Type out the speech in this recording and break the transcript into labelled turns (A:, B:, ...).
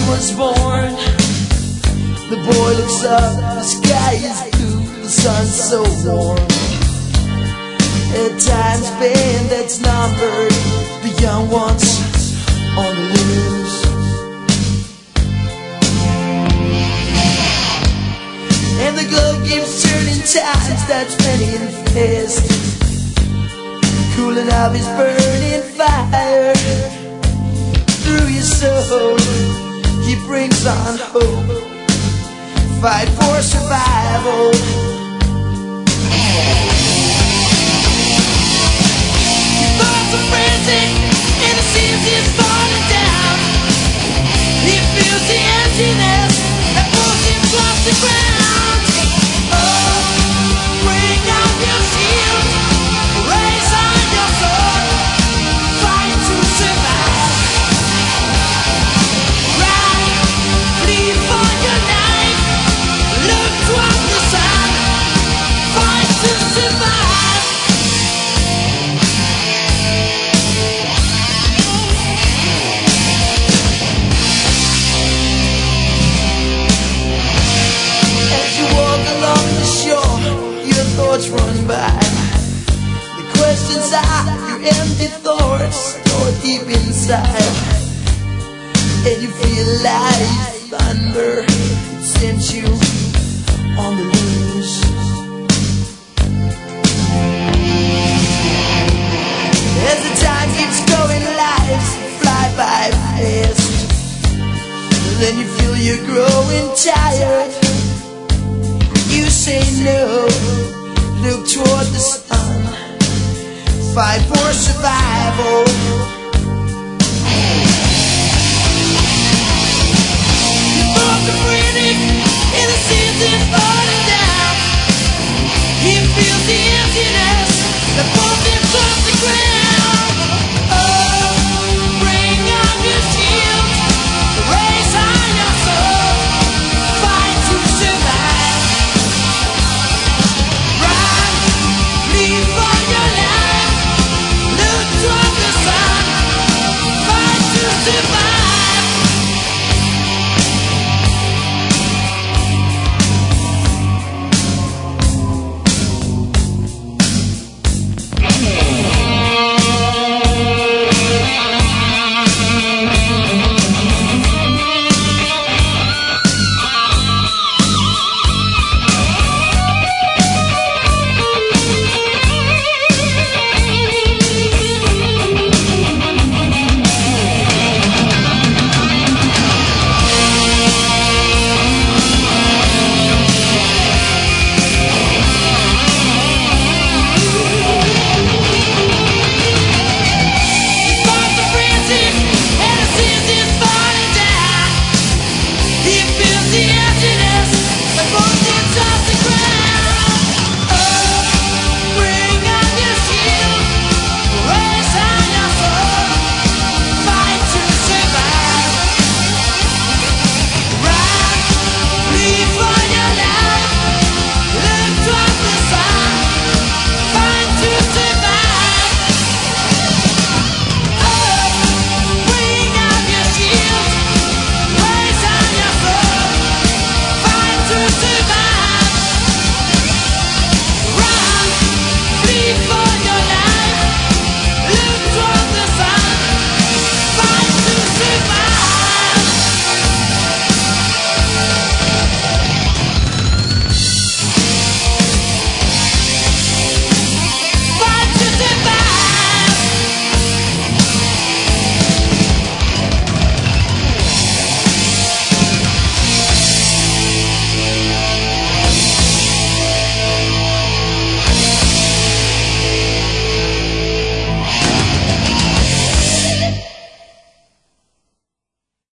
A: was born. The boy looks up, the sky is blue, the sun's so warm. At times pain that's numbered, the young ones on the loose. And the globe keeps turning times that's many fast, cooling up his burning fire. Through your soul, he brings on hope. Fight for survival. Your thoughts are frantic, and it seems he's falling down. He feels the emptiness that pulls him across the ground. Oh, bring out your shield, raise on your sword, fight to survive. Run, flee for your life, look toward the sun, fight to survive. As you walk along the shore, your thoughts run by. The questions are your empty thoughts stored deep inside. And you feel like thunder sends you on the loose. As the time keeps going, lives fly by fast. Then you feel you're growing tired. You say no, look toward the sun, fight for survival. Your thoughts are frantic, and it seems it's falling down. He feels the emptiness that pulls him across the ground. Oh, bring on your shield, raise on your soul, fight to survive. Run, flee for your life, look toward the sun, fight to survive. The emptiness that won't